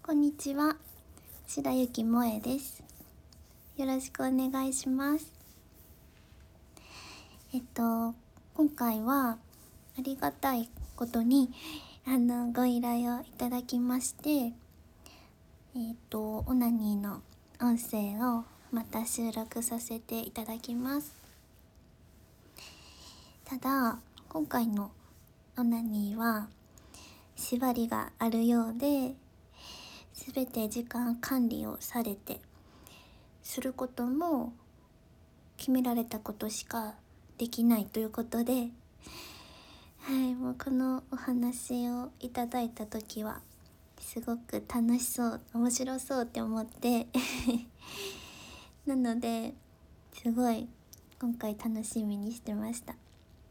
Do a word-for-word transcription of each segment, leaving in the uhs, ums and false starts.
こんにちは、白雪萌えです。よろしくお願いします。えっと今回はありがたいことにあのご依頼をいただきまして、えっとオナニーの音声をまた収録させていただきます。ただ今回のオナニーは縛りがあるようで、全て時間管理をされて、することも決められたことしかできないということで、はい、もうこのお話をいただいた時はすごく楽しそう、面白そうって思ってなのですごい今回楽しみにしてました。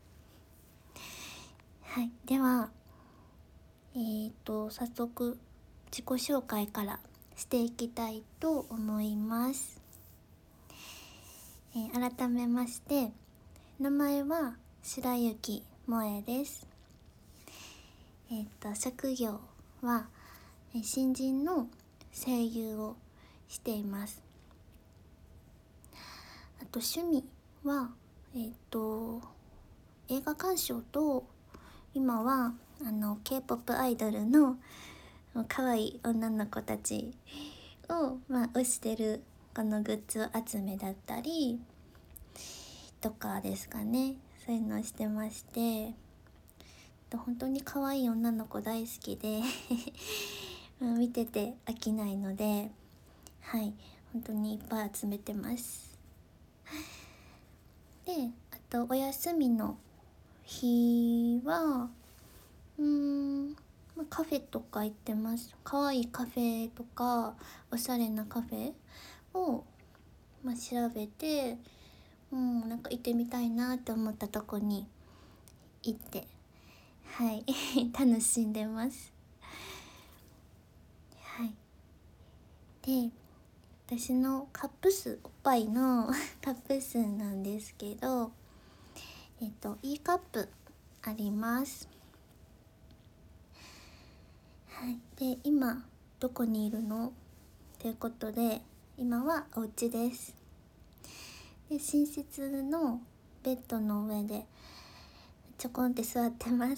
はい、ではえーと早速自己紹介からしていきたいと思います。えー、改めまして名前は白雪萌えです。えっ、と職業はえー新人の声優をしています。あと趣味はえっ、と映画鑑賞と、今はあの K-ポップ アイドルの可愛い女の子たちを、まあ、推してるこのグッズ集めだったりとかですかね。そういうのをしてまして、本当に可愛い女の子大好きで見てて飽きないので、はい本当にいっぱい集めてます。であとお休みの日はうーん、まあ、カフェとか行ってます。可愛いカフェとかおしゃれなカフェを、まあ、調べて、うん、なんか行ってみたいなって思ったとこに行ってはい楽しんでます。はい、で私のカップ数、おっぱいのカップ数なんですけど、えっと E カップあります。はい、で今どこにいるのということで、今はお家です。で寝室のベッドの上でちょこんって座ってます。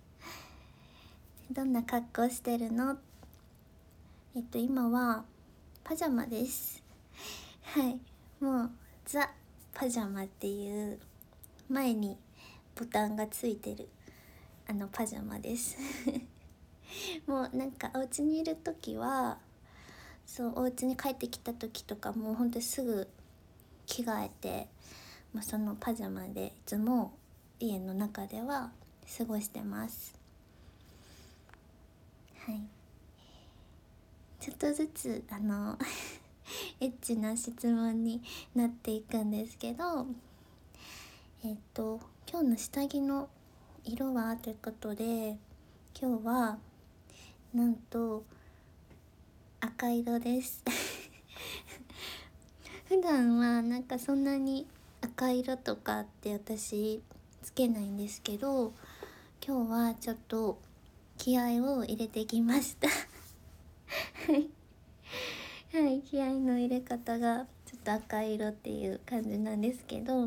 どんな格好してるの？えっと今はパジャマです。はい、もうザ・パジャマっていう前にボタンがついてるあのパジャマですもうなんかお家にいる時は、そうお家に帰ってきた時とかもうほんとすぐ着替えて、もうそのパジャマでいつも家の中では過ごしてます。はい、ちょっとずつあのエッチな質問になっていくんですけど、えっと今日の下着の色はということで、今日はなんと赤色です普段はなんかそんなに赤色とかって私つけないんですけど、今日はちょっと気合を入れてきましたはいはい、気合の入れ方がちょっと赤色っていう感じなんですけど、はい、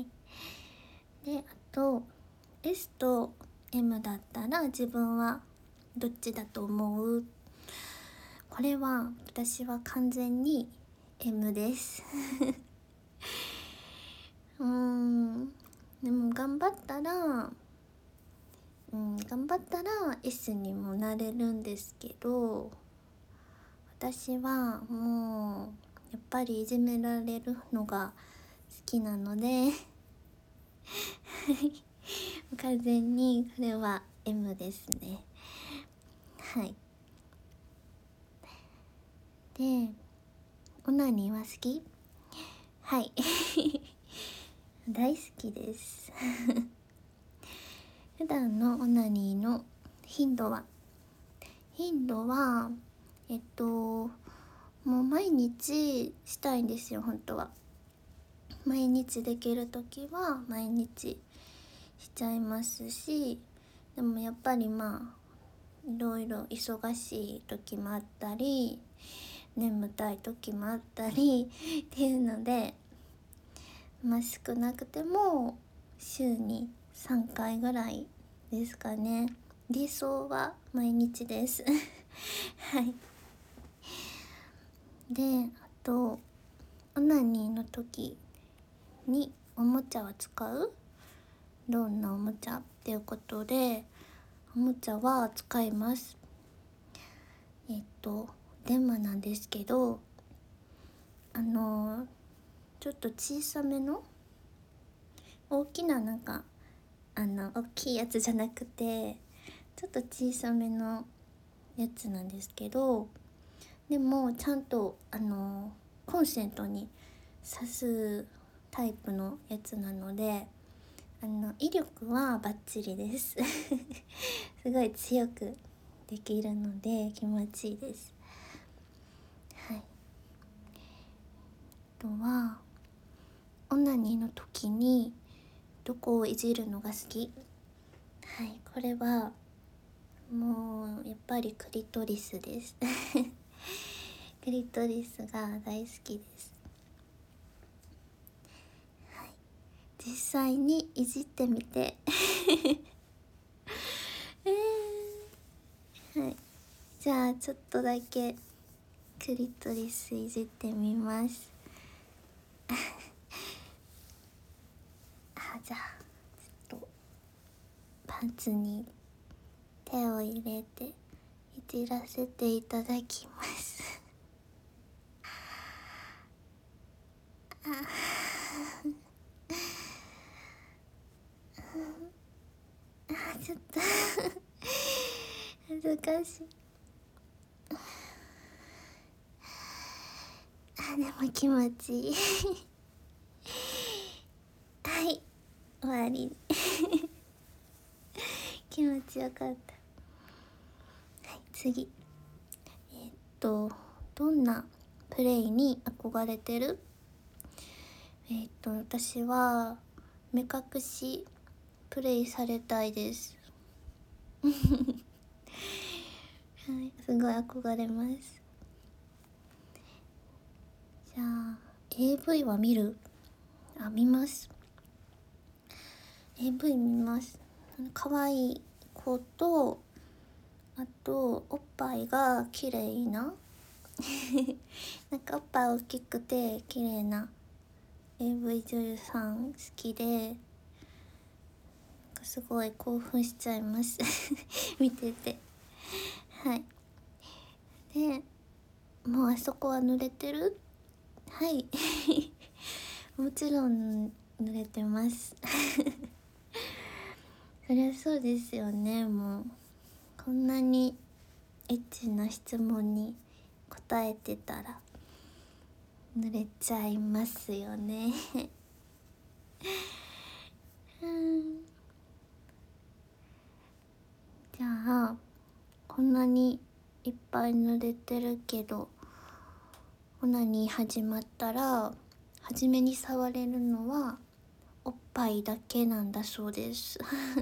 であと エス と エム だったら自分はどっちだと思う？これは私は完全に エム ですうーん、でも頑張ったらうん頑張ったら エス にもなれるんですけど、私はもうやっぱりいじめられるのが好きなので完全にこれは エム ですね。はい。でオナニーは好き？はい大好きです普段のオナニーの頻度は頻度はえっともう毎日したいんですよ。本当は毎日できる時は毎日しちゃいますし、でもやっぱりまあいろいろ忙しい時もあったり眠たい時もあったりっていうので、まあ少なくても週にさんかいぐらいですかね。理想は毎日ですはい。で、あとオナニーの時におもちゃは使う？どんなおもちゃっていうことで、おもちゃは使います。えっとデマなんですけど、あのちょっと小さめの、大きななんかあの大きいやつじゃなくてちょっと小さめのやつなんですけど、でもちゃんとあのコンセントに挿すタイプのやつなので、あの威力はバッチリですすごい強くできるので気持ちいいです。はい。あとはオナニーの時にどこをいじるのが好き？はい、これはもうやっぱりクリトリスですクリトリスが大好きです。はい、実際にいじってみてえー、はい、じゃあちょっとだけクリトリスいじってみますあ、じゃあちょっとパンツに手を入れていじらせていただきますああ、ちょっと恥ずかしい。あ、でも気持ちいいはい、終わり気持ちよかった。はい、次。えーっとどんなプレイに憧れてる？えーっと私は目隠しプレイされたいですはい、すごい憧れます。じゃあ エーブイ は見る？あ、見ます。 エーブイ 見ます。可愛い子と、あとおっぱいが綺麗ななんかおっぱい大きくて綺麗な エーブイ 女優さん好きで、すごい興奮しちゃいます見てて。はい。でもうあそこは濡れてる？はいもちろん濡れてますそりゃそうですよね。もうこんなにエッチな質問に答えてたら濡れちゃいますよねうんじゃあこんなにいっぱい濡れてるけど、オナニー始まったら初めに触れるのはおっぱいだけなんだそうです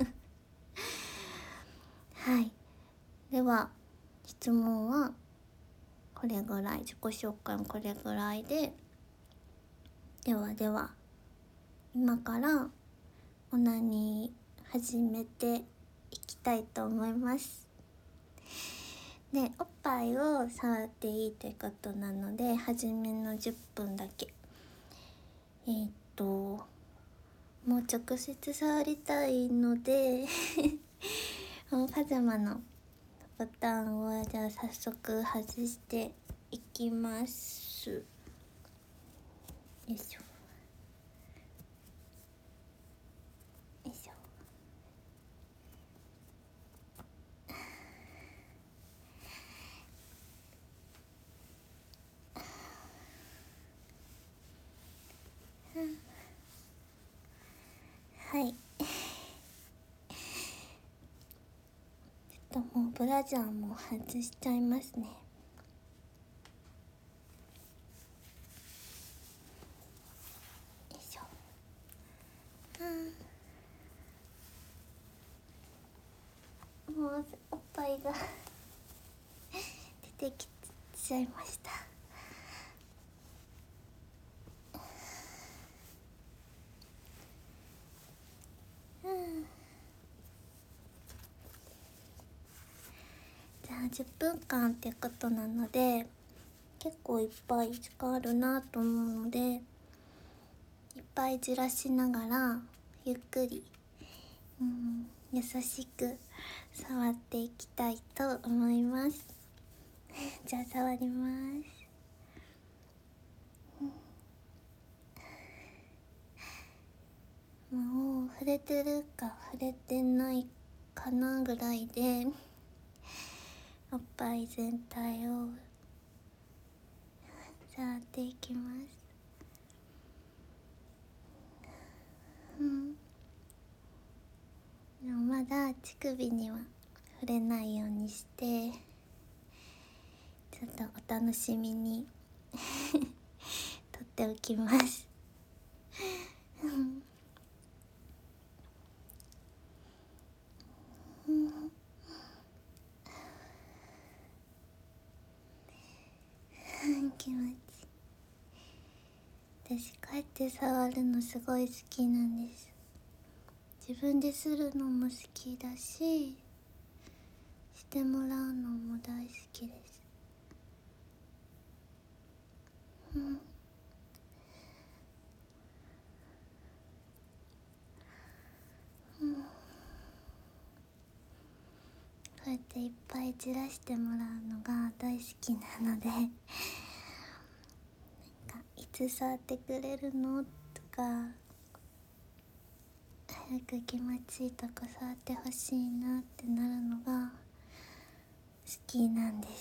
はい。では質問はこれぐらい、自己紹介もこれぐらいで、ではでは今からオナニー始めていきたいと思います。で、おっぱいを触っていいということなので、初めのじゅっぷんだけえー、っともう直接触りたいのでもうパジャマのボタンをじゃあ早速外していきます。よいしょよいしょ。はい。ちょっともうブラジャーも外しちゃいますね。よいしょ。あーもうおっぱいが出てきちゃいました。じゃあじゅっぷんかんってことなので結構いっぱい時間あるなと思うので、いっぱいずらしながらゆっくり、うん、優しく触っていきたいと思います。じゃあ触ります。もう触れてるか触れてないかなぐらいでおっぱい全体を触っていきます。うん。でもまだ乳首には触れないようにしてちょっとお楽しみに撮っておきます。気持ちいい。私こうやって触るのすごい好きなんです。自分でするのも好きだししてもらうのも大好きです。うん、うん、こうやっていっぱいじらしてもらうのが大好きなのでなんかいつ触ってくれるのとか早く気持ちいいとこ触ってほしいなってなるのが好きなんです。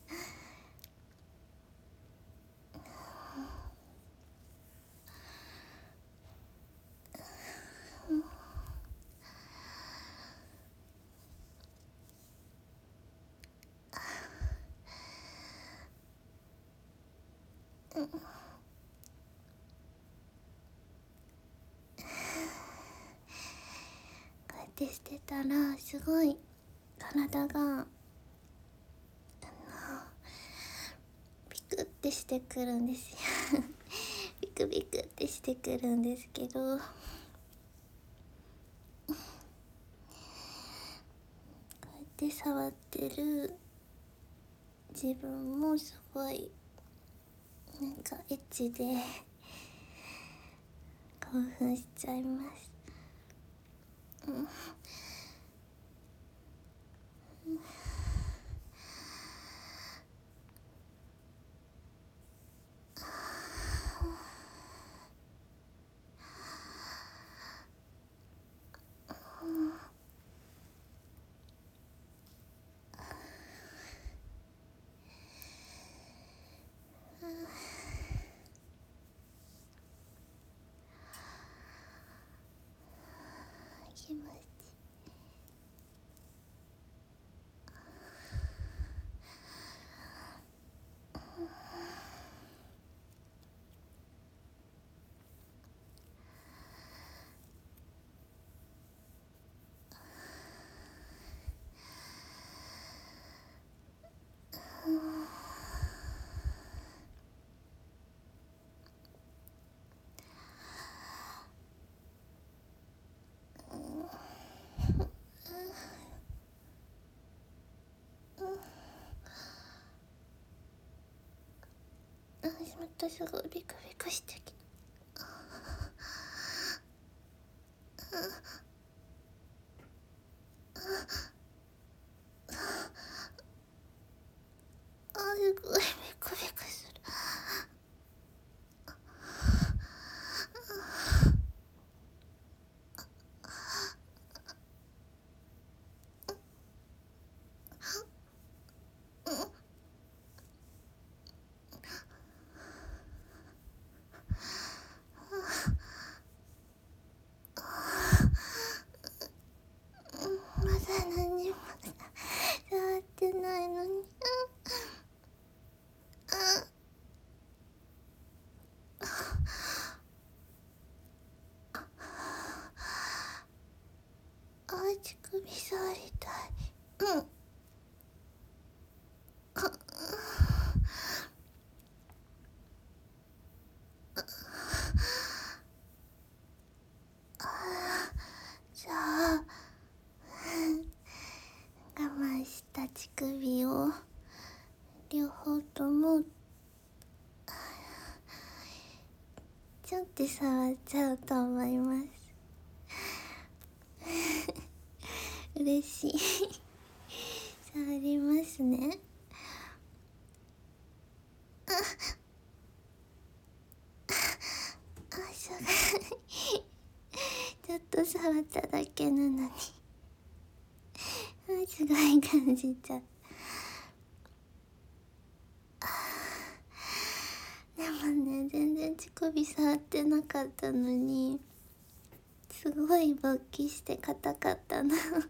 こうやってしてたらすごい体がビクってしてくるんですよビクビクってしてくるんですけど、こうやって触ってる自分もすごいなんかエッチで興奮しちゃいます。うん、気持ちいい。あ、しまった、すごいビクビクしてきた。あ、すごいビクビクする。まだ何にも触ってないのに。 じゃあ我慢した乳首を両方ともちょって触っちゃうと思います。嬉しい。触りますね。ああ、しょうがないちょっと触っただけなのにあ、すごい感じちゃう。でもね、全然乳首触ってなかったのにすごい勃起して硬かったなあ、やば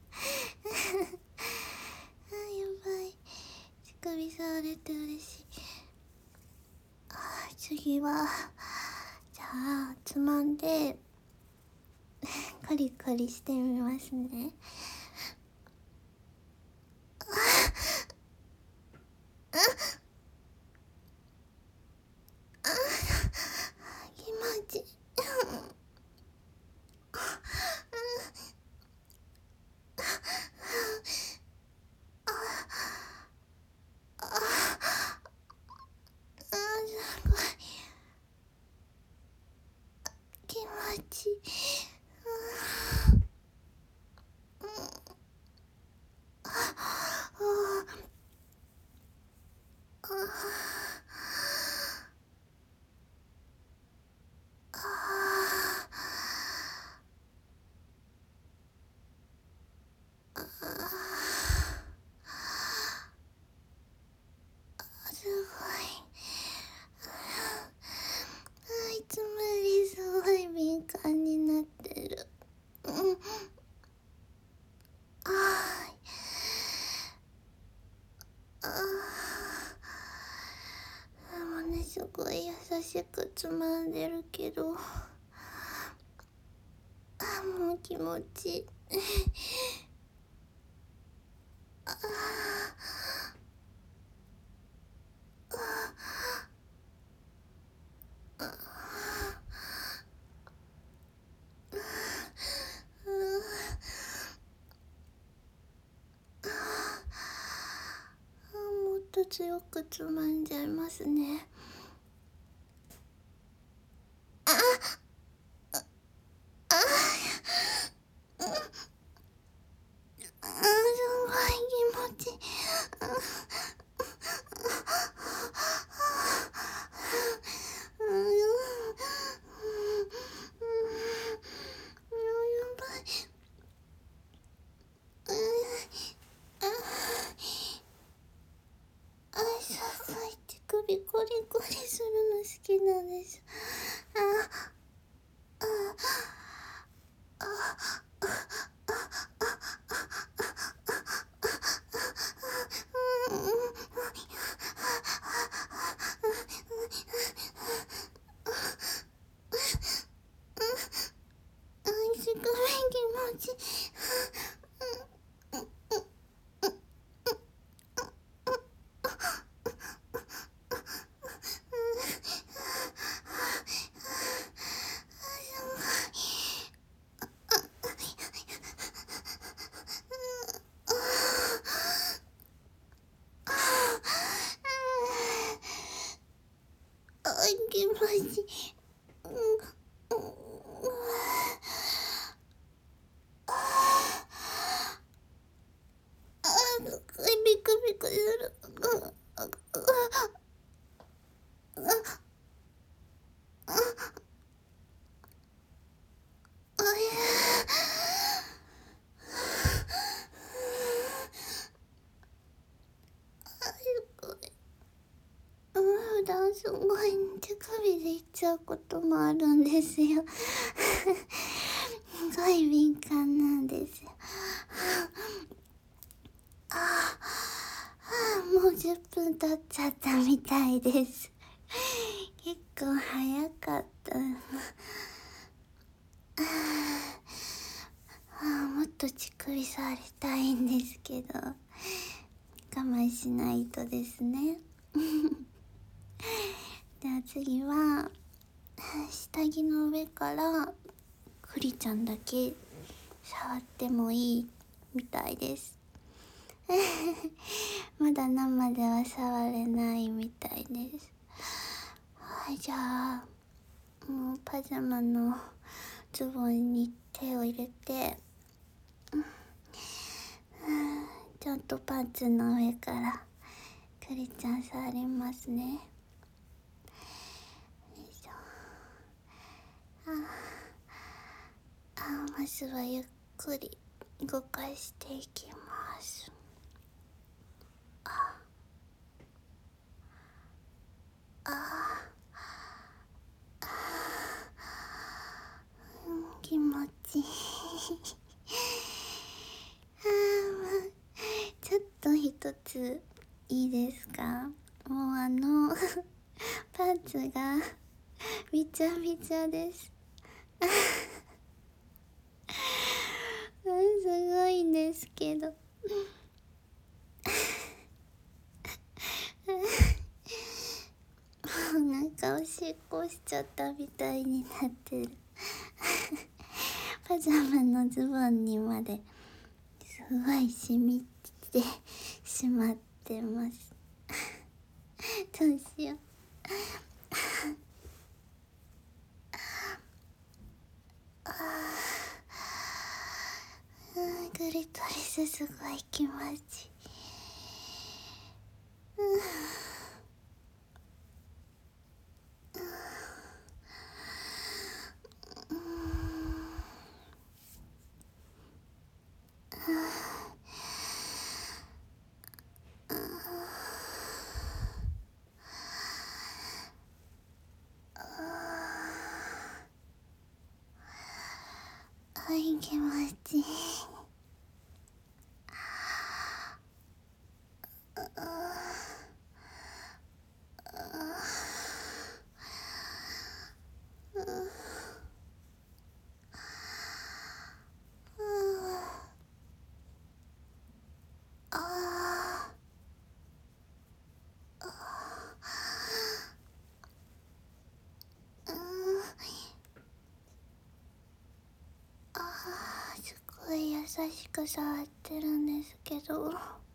い。乳首触れて嬉しい。あ、次はじゃあつまんでカリカリしてみますね。気持ちいい。気持ちいい。すごい。いつもよりすごい敏感になってる。うん。ああ。でもね、すごい優しくつまんでるけど、あ、もう気持ちいい。ああ、もっと強くつまんじゃいますね。ああああ、すごい気持ちいい。首コリコリするの好きなんです。あああすごい気持ちいい。気持ちいい。ビクビクする。普段すごい手首でいっちゃうこともあるんですよ。すごい敏感なんですよ。ああ、もうじゅっぷん経っちゃったみたいです。結構早かった。ああ、もっと乳首触りたいんですけど、 我慢しないとですね。では次は下着の上からクリちゃんだけ触ってもいいみたいです。まだ生では触れないみたいです。はい、じゃあもうパジャマのズボンに手を入れて、ちゃんとパンツの上からクリちゃん触りますね。よいしょ。ああ、まずはゆっくり動かしていきます。あああ、うん、気持ちいい。あー、ちょっと一ついいですか？もうあのパンツがびちゃびちゃです。うん、すごいんですけど。もうなんかおしっこしちゃったみたいになってる。パジャマのズボンにまですごい染みてしまってます。どうしよう。あー、クリトリスすごい気持ちいい。はい、気持ちいい。すごい優しく触ってるんですけど、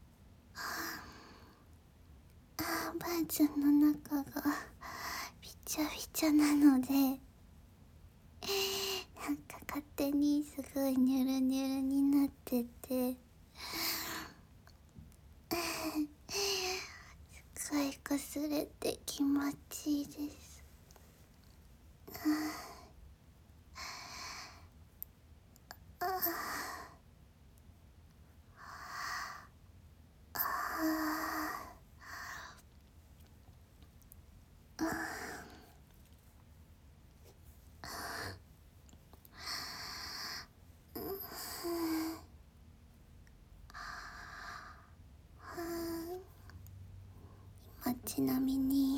あー、パンツの中がびちゃびちゃなので、なんか勝手にすごいニュルニュルになってて、すごい擦れて気持ちいいです。あー、ちなみに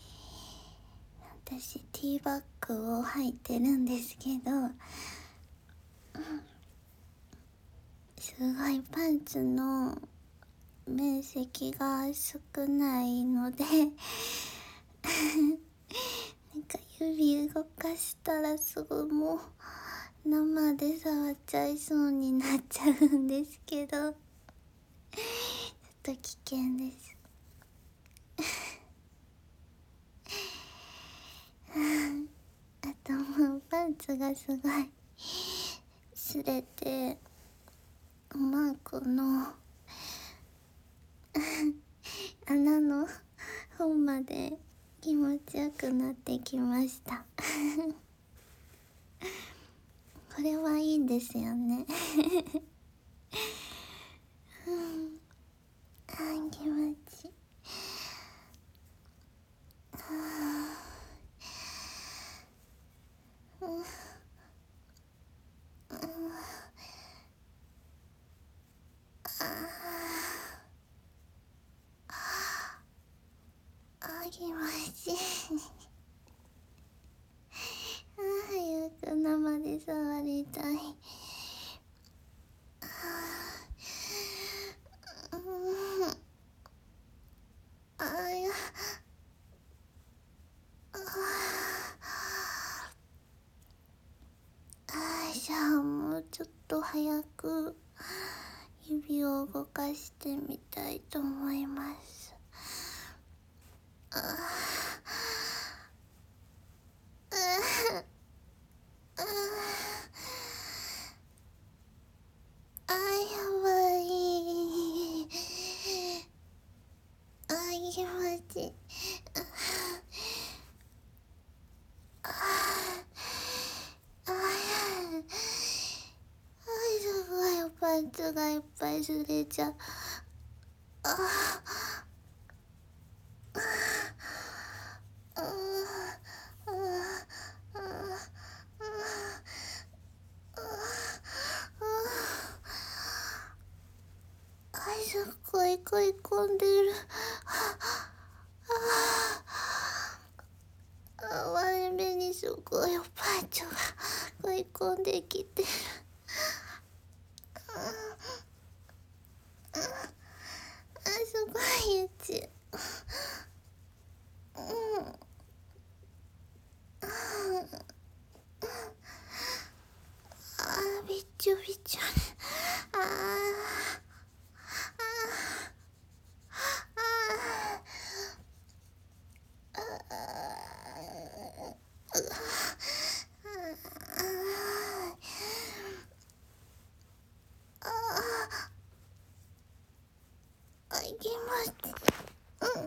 私ティーバッグを履いてるんですけど、すごいパンツの面積が少ないのでなんか指動かしたらすぐもう生で触っちゃいそうになっちゃうんですけど、ちょっと危険です。あともうパンツがすごい擦れて、マークの穴の方まで気持ちよくなってきました。これはいいんですよね。うん、あー、気持ちいい。うん、うん、あー、気持ちいい。あー、早く生で触りたい。あー、うん、 じゃあもうちょっと早く指を動かしてみたいと思います。あああああ、やばい。あ、気持ちいい。ああ、すごいパンツがいっぱいずれちゃう。ああ、ああ、ああ、あ、すっごい食い込んでる。あ、割れ目にすごいパンチが食い込んできてる。あ、すごいやつ。うん。あ、びっちょびちょ。ああ。あ、いけます。うん。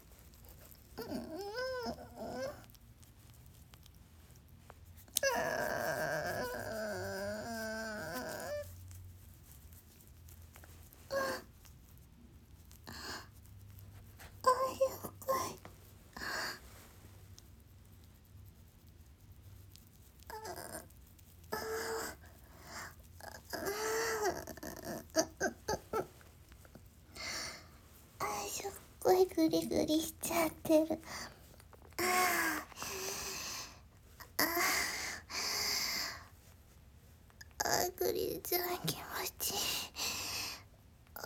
すっごいグリグリしちゃってる。ああ、ああ、グリちゃん気持ちいい。あ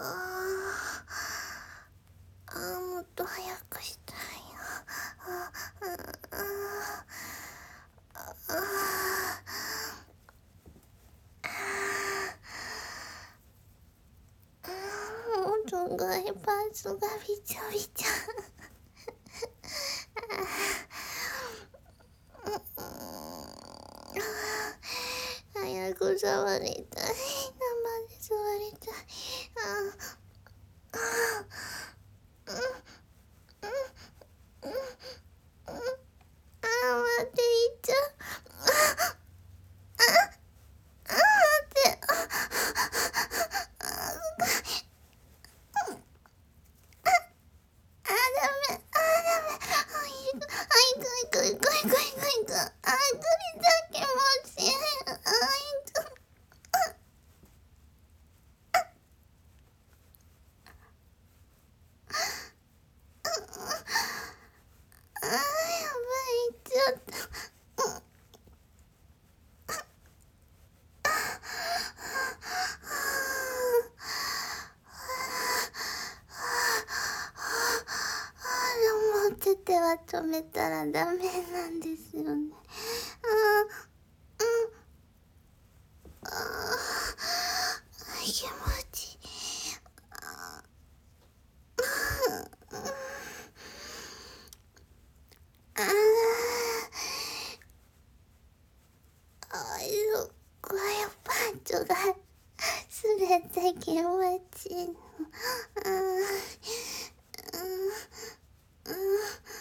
あ、ああ、もっと早くしたいよ。ああ、ああ、ああ、もうすごいパンツがびちゃびちゃ。早く触りたい。生で触りたい。ああ、うん、うん、うん、うん、ああ、待って、いっちゃう。ああ、ああ、待って。ああ、ああ、ダメ。ああ、ダメ。あ、いく。あ、いく、いく、いく、いく、いく、いく。ああ、グリちゃん気持ちいい。ああ、いく。ああ、やばい、いっちゃった。持ってては止めたらダメなんですよね。ああ、うん、ああ、気持ちいい。ああ、ああ、すっごいパンチがすれて気持ちいいの。ああ、うん、うん、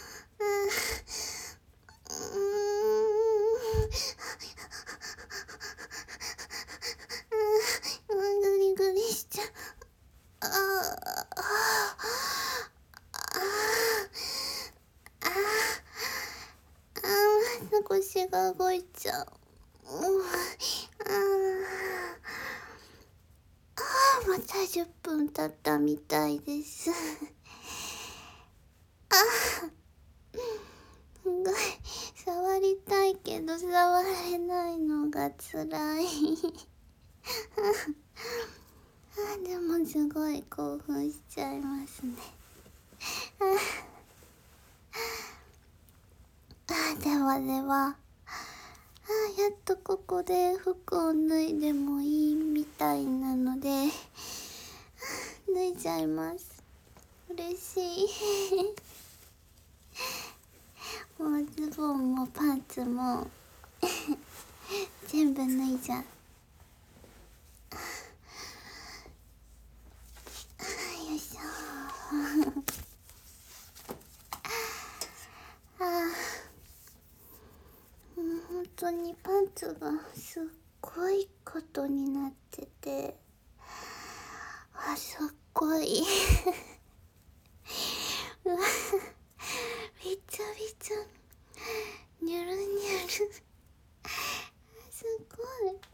うん、グリグリしちゃう。ああ、ああ、ああ、また腰が動いちゃう。うん、ああ、またじゅっぷん経ったみたいです。ああ、すごい触りたいけど触れないのがつらい。あ、でもすごい興奮しちゃいますね。あ、ではでは。あ、 やっとここで服を脱いでもいいみたいなので脱いじゃいます。嬉しいもうズボンもパンツも全部脱いじゃう。よいしょあー、もう本当にパンツがすっごいことになってて、あ、すっごいうわ、びちゃびちゃ、ニュルニュルすごい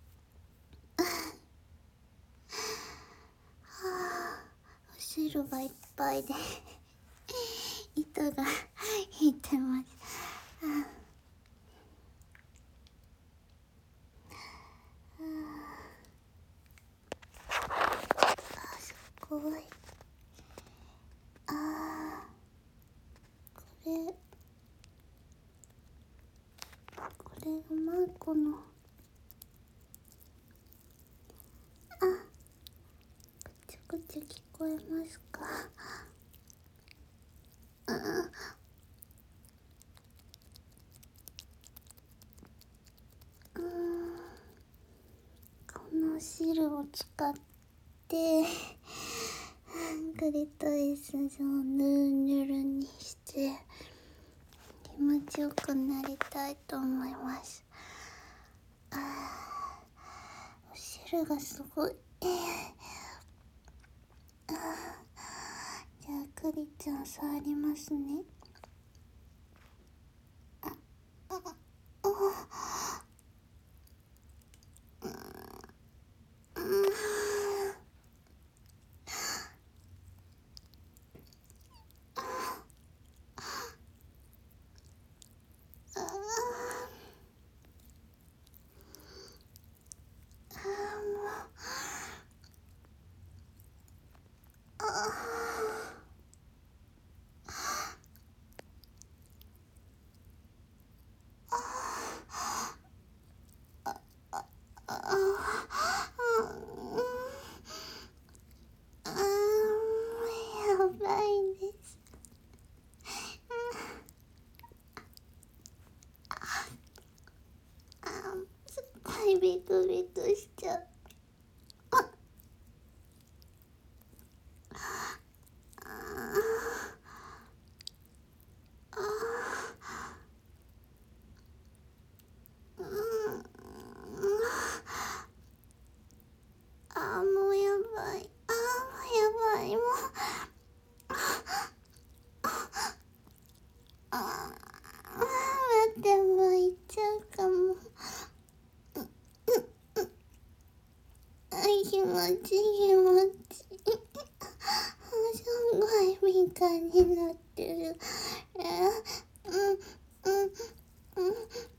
はあ、お汁がいっぱいで糸が引いてます。ああ、すごい。ああ、これこれがマーコの、あ、ぐちゃぐちゃ聞こえますか。ああ、うん、この汁を使ってクリトリスをヌルヌルにして気持ちよくなりたいと思います。あー、お汁がすごい。あー、じゃあクリちゃん触りますね。あああやばいです。あ、すっごいビクビクしちゃう。あ、もうやばい。あ、もうやばい。もうああ、待って、もういっちゃうかも。あ、気持ちいい、気持ちいい。すごい敏感になってる。えー、うん、うん、うん、うん、うん、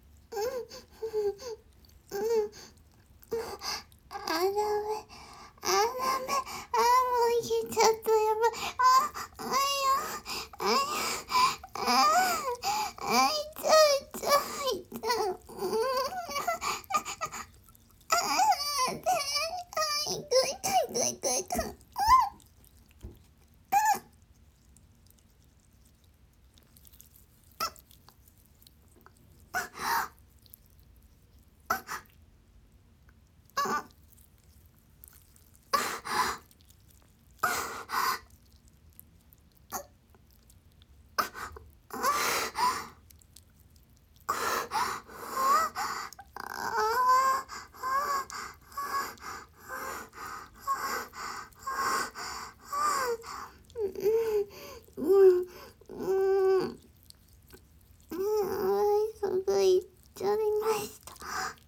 うん。あ、ダメ。あ、ダメ。あ、もういけちゃった。やばい。あ、あいや、あいや、あ、あ、いたいたいた。うん。あ、あ、で、あ、いくいくいくいくいく。うん、うん、うん、すぐ行っちゃいました。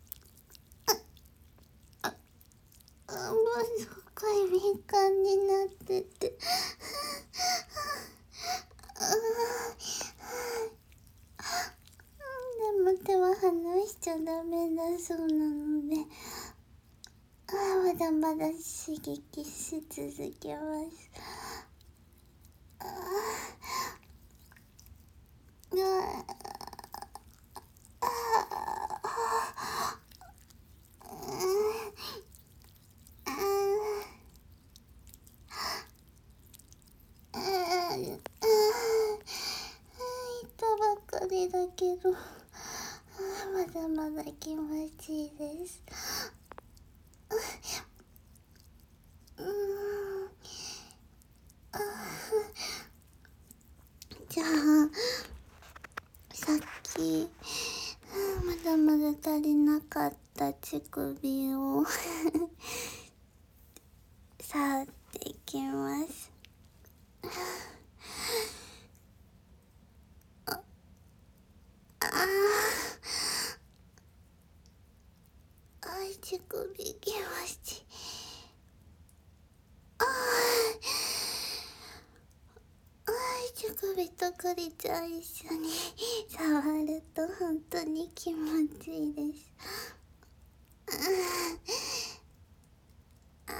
あ、もうすごい敏感になってて。でも手は離しちゃダメだそうなので、あ、まだまだ刺激し続けます。ああありだけど、あまだまだ気持ちいいです。うーんあじゃあさっきまだまだ足りなかった乳首を触っていきます。あああ乳首気持ちいい。ああ乳首とクリちゃん一緒に触ると本当に気持ちいいです。ああ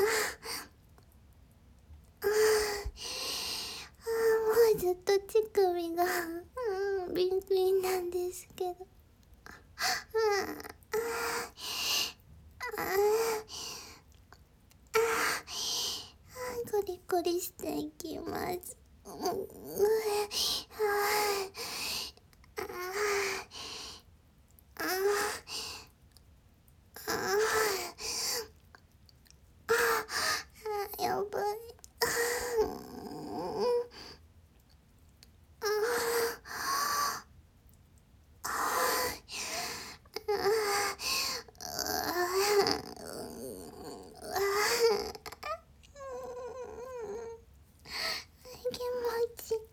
ああもうずっと乳首が、うん、ビンビンなんですけど、ああああコリコリしていきます。うん、あああああやばい。気持ちいい。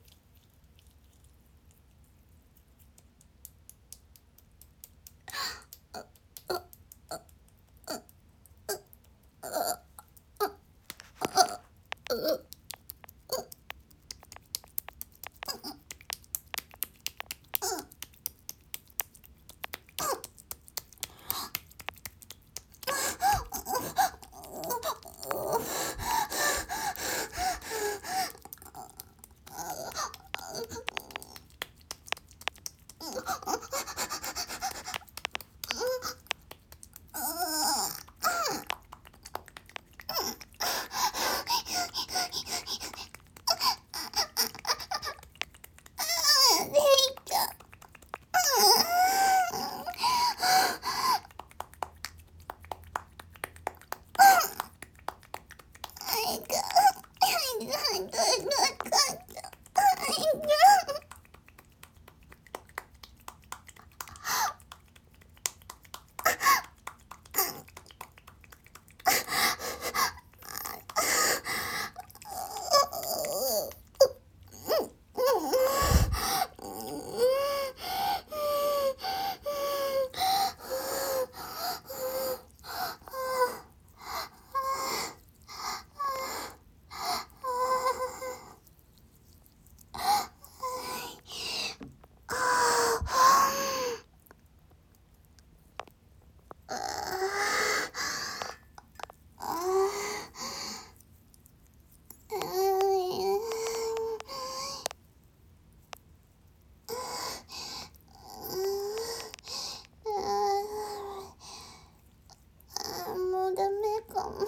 もうダメかも。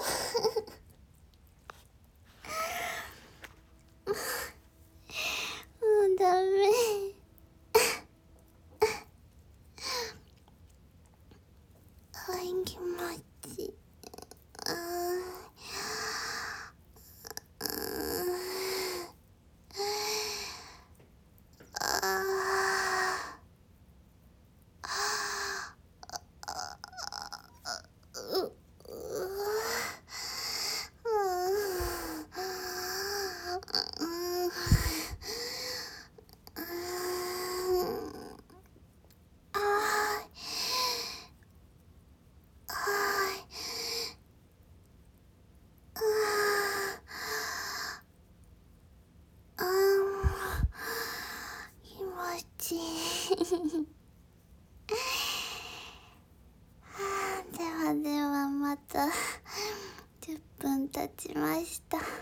もうダメ。あい気持ちいい。あああう気持ちいい。ではではまたじゅっぷん経ちました。は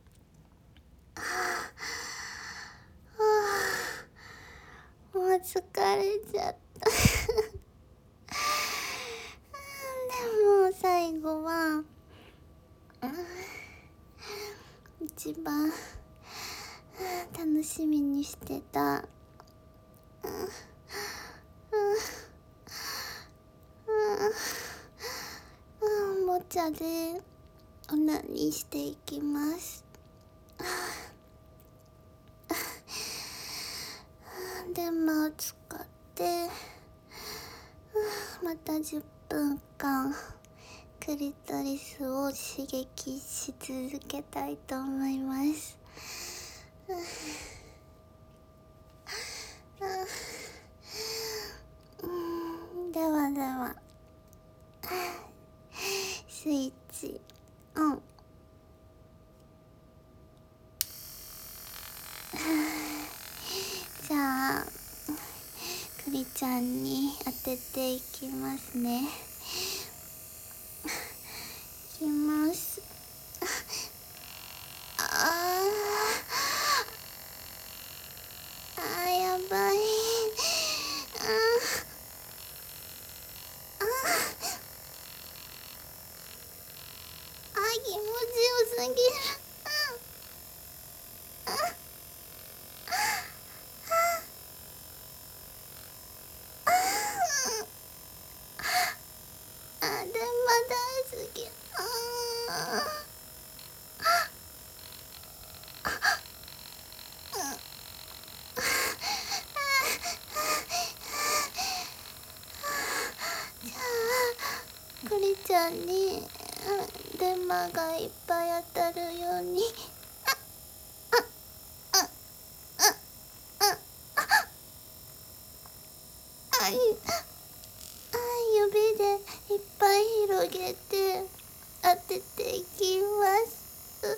あ、もう疲れちゃった。でも最後は、一番楽しみにしてた下でオナニーしていきます。電話を使ってまたじゅっぷんかんクリトリスを刺激し続けたいと思います。ではではスイッチオン。じゃあクリちゃんに当てていきますね。いきます。あーあーやばい。あああ気持ちよすぎる。あでも大好き。あじゃあクリちゃんに電話がいっぱい当たるようにあい指でいっぱい広げて当てていきます。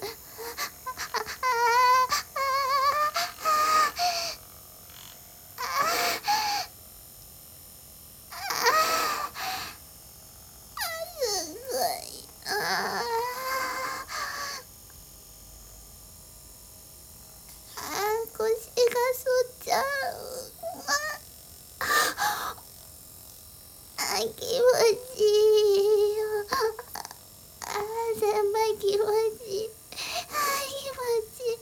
すごい。ああ腰が反っちゃう。あ気持ちいいよ。あ先輩気持ちいい。あ気持ちいい。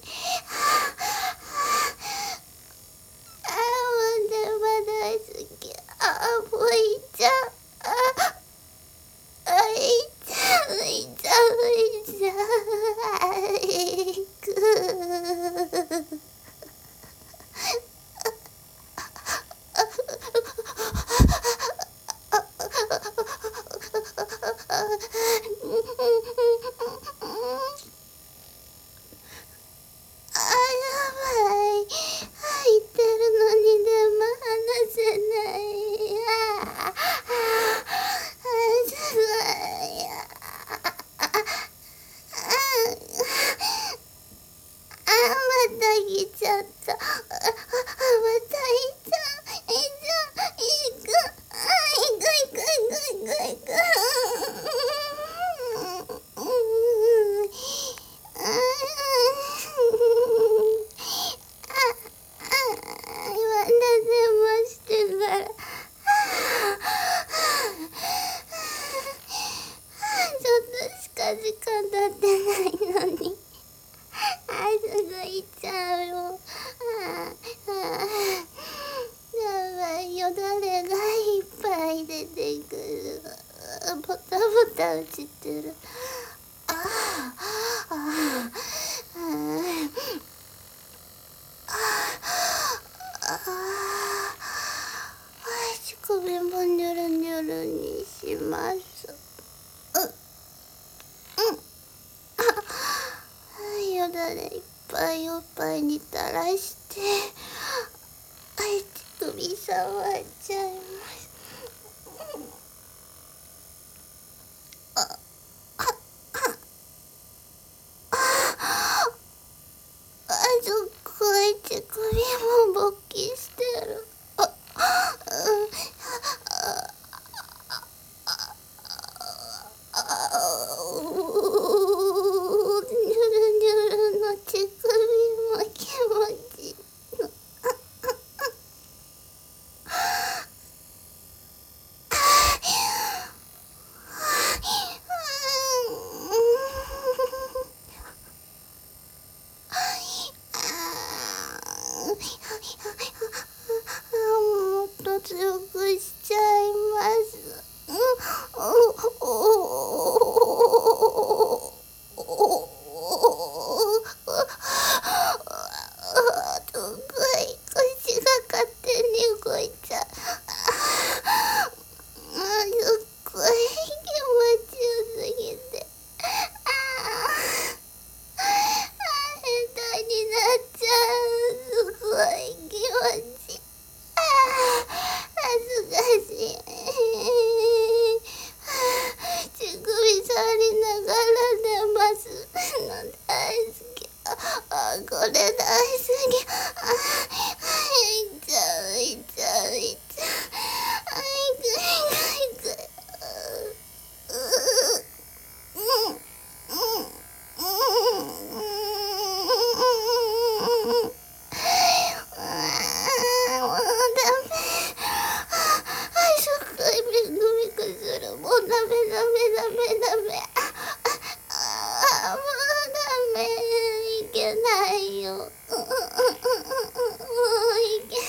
あもう電話大好き。あもういっちゃう。ああいっちゃういっちゃういっちゃう。いくあやばい。入ってるのにでも話せない。ああすごい。あまた来ちゃった。あまたいっちゃういっちゃういくあいくいくいくいくいく時間経ってないのにあすぐ行っちゃうよ。ああやばいよだれがいっぱい出てくる。ボタボタ落ちてる。ああああああ乳首もニョロニョロにします。よだれいっぱいおっぱいに垂らして乳首触っちゃいます。ああああそこ乳首も勃起してる。あうん乳首も気持ちいいの。 いちゃういちゃういちゃう。あいくいくいく。うんうんうん。あもうダメ。はいしょっかいめぐみくする。もうダメダメダメダメ。あもうダメ。いけないよ。もういけない。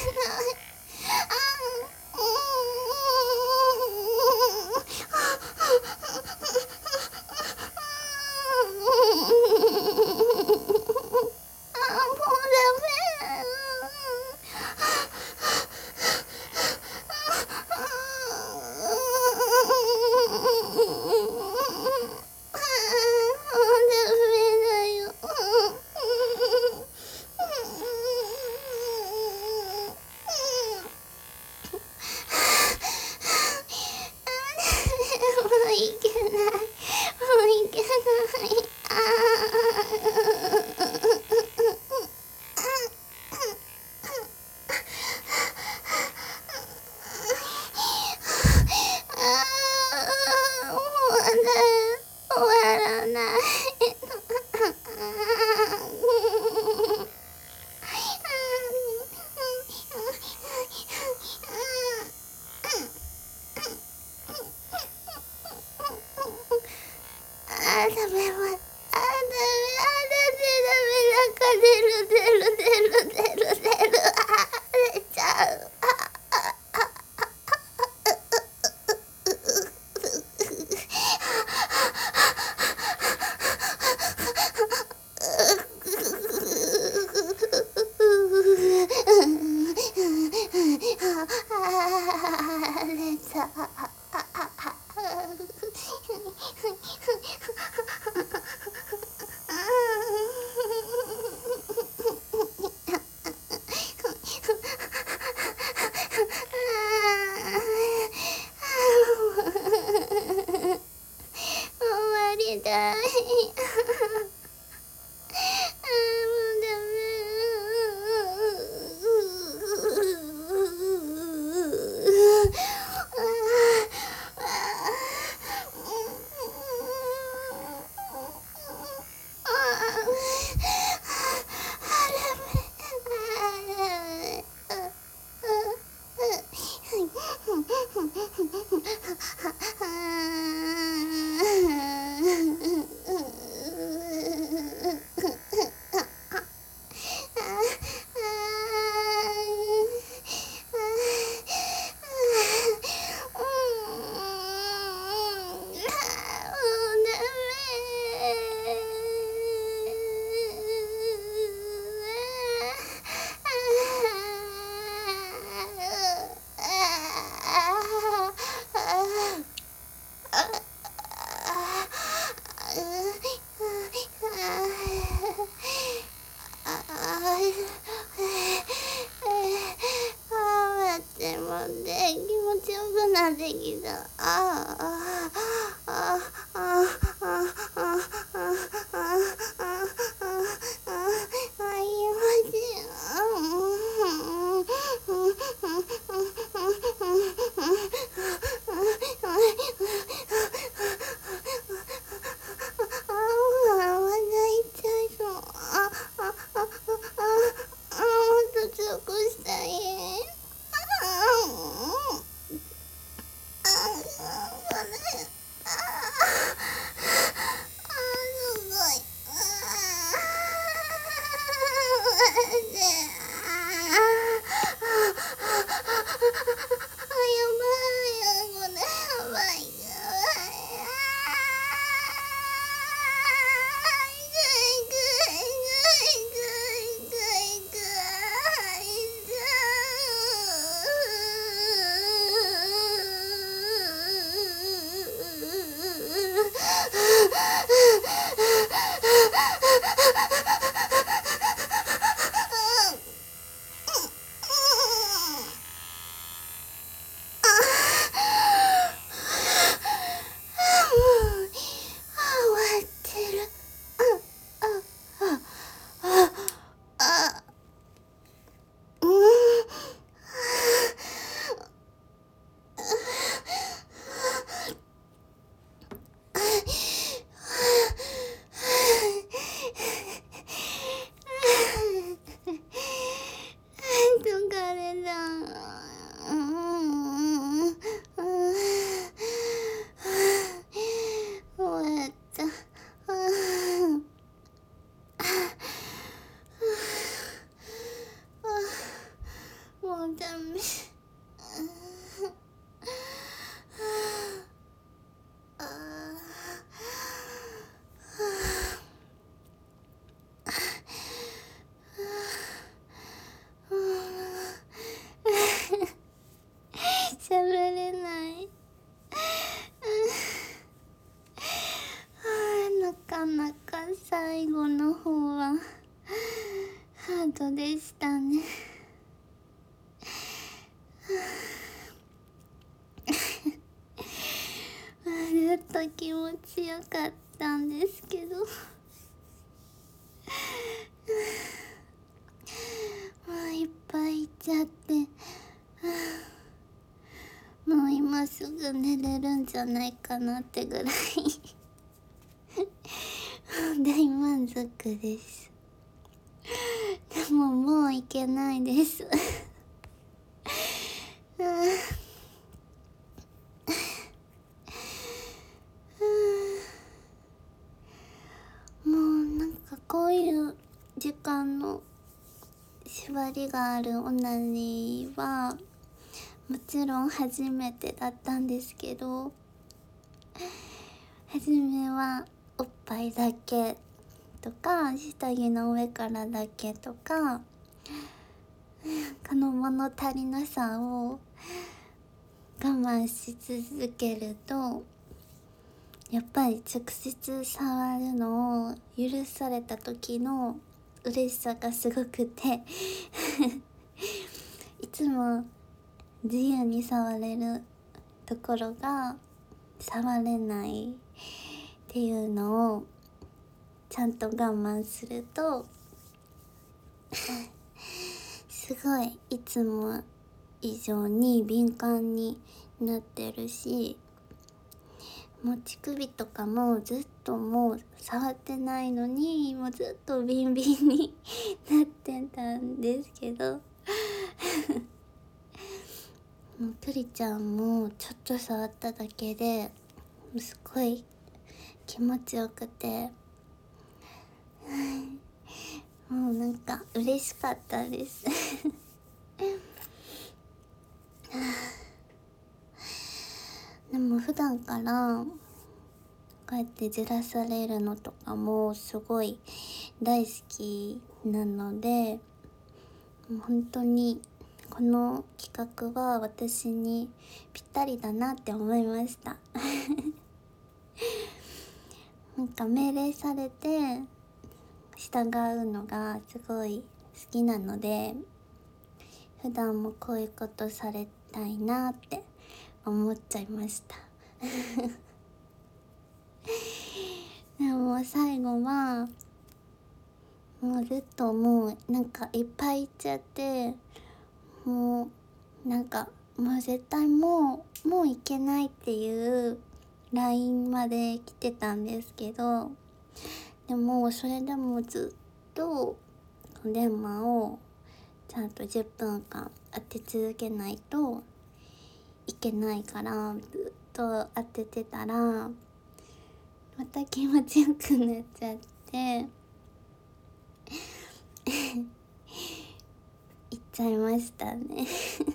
いけないもういけない。ああもう終わらない。あーダメはあーダメあーダメダメなんか出る出る出る出る出るあー出ちゃう。あー出た。終わりだい。でもね気持ちよくなってきた。あああああああああいません。 ね。ずっと気持ちよかったんですけど、もういっぱい行っちゃって、もう今すぐ寝れるんじゃないかなってぐらい大満足です。でももう行けないですもうなんかこういう時間の縛りがあるオナニーはもちろん初めてだったんですけど、初めはおっぱいだけとか下着の上からだけとか、この物足りなさを我慢し続けるとやっぱり直接触るのを許された時の嬉しさがすごくていつも自由に触れるところが触れないっていうのをちゃんと我慢するとすごいいつも以上に敏感になってるし、もう乳首とかもずっともう触ってないのにもうずっとビンビンになってたんですけどもうプリちゃんもちょっと触っただけですごい気持ちよくてもうなんか嬉しかったですでも普段からこうやってじらされるのとかもすごい大好きなので、もう本当にこの企画は私にぴったりだなって思いましたなんか命令されて従うのがすごい好きなので、普段もこういうことされたいなって思っちゃいましたでも最後はもうずっともうなんかいっぱいいっちゃって、もうなんかもう絶対もうもういけないっていう ライン まで来てたんですけど、でもそれでもずっと電話をちゃんとじゅっぷんかん当て続けないといけないから、ずっと当ててたらまた気持ちよくなっちゃって行っちゃいましたね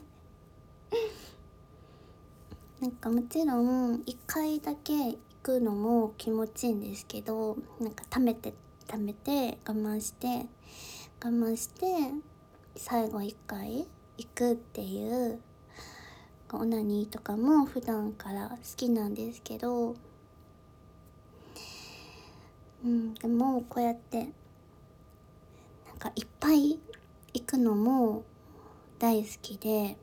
なんかもちろんいっかいだけ行くのも気持ちいいんですけど、なんか溜めて溜めて我慢して我慢して最後いっかい行くっていうオナニーとかも普段から好きなんですけど、うん、でもこうやってなんかいっぱい行くのも大好きで、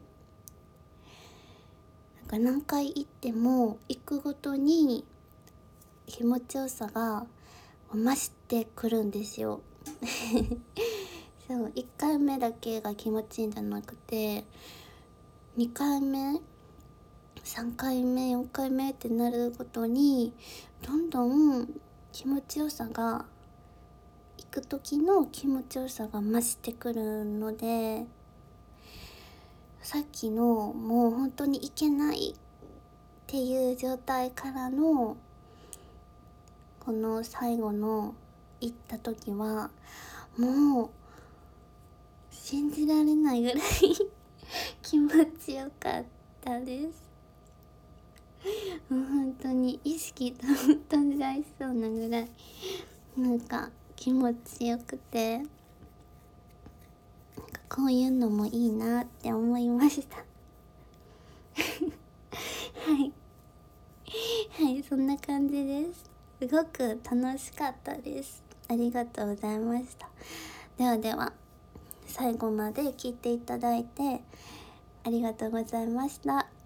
なんか何回行っても行くごとに気持ちよさが増してくるんですよそういっかいめだけが気持ちいいんじゃなくてにかいめさんかいめよんかいめってなるごとにどんどん気持ちよさが行く時の気持ちよさが増してくるので、さっきのもう本当に行けないっていう状態からのこの最後の行った時はもう信じられないぐらい気持ちよかったです。もう本当に意識飛んじゃいそうなぐらいなんか気持ちよくて、なんかこういうのもいいなって思いましたはいはいそんな感じです。すごく楽しかったです。ありがとうございました。ではでは最後まで聞いていただいてありがとうございました。